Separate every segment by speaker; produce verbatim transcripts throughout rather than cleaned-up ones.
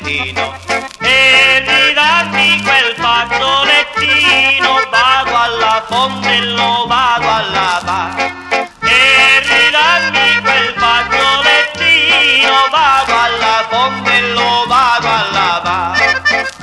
Speaker 1: fazzolettino e ridammi quel fazzolettino, vado alla fonte e lo vado a lavare. E ridammi quel fazzolettino, vado alla fonte e lo vado a lavare.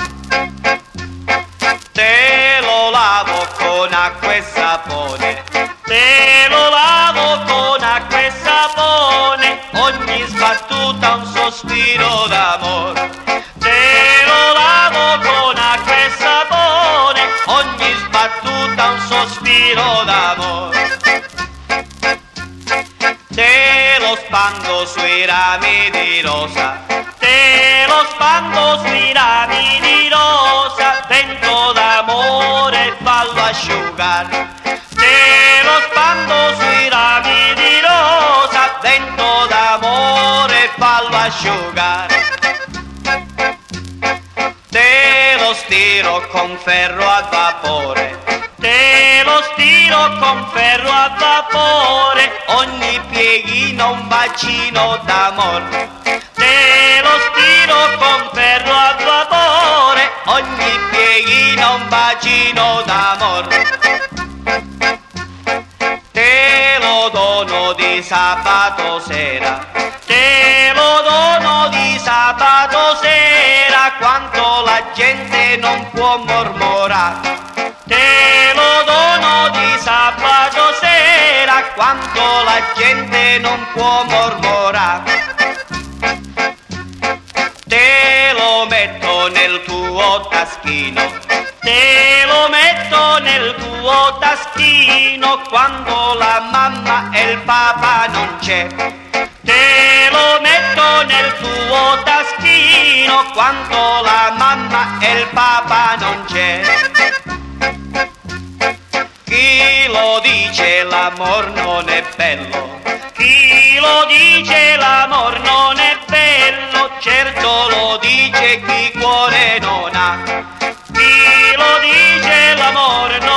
Speaker 1: Te lo lavo con acqua e sapone, te lo lavo con acqua e sapone, ogni sbattuta un sospiro d'amore. Te lo lavo con acqua e sapone, ogni sbattuta un sospiro d'amore. Te lo spando sui rami di rosa, te lo spando sui rami di rosa, vento d'amore fallo asciugare. Te lo spando sui rami di rosa, vento d'amore fallo asciugare. Te lo stiro con ferro a vapore, te lo stiro con ferro a vapore, ogni pieghino un bacino d'amore. Te lo stiro con ferro a vapore, ogni pieghino un bacino d'amore. Te lo dono di sabato sera, te lo dono di sabato sera, quanto la gente non può mormorare. Te lo dono di sabato sera, quanto la gente non può mormorare. Te lo metto nel tuo taschino, te lo metto nel tuo taschino, quando la mamma e il papà non c'è. Te lo metto nel tuo taschino, quando la mamma e il papà non c'è. Chi lo dice l'amor non è bello, chi lo dice l'amor non è bello, certo lo dice chi cuore non ha. Chi lo dice l'amor non è bello,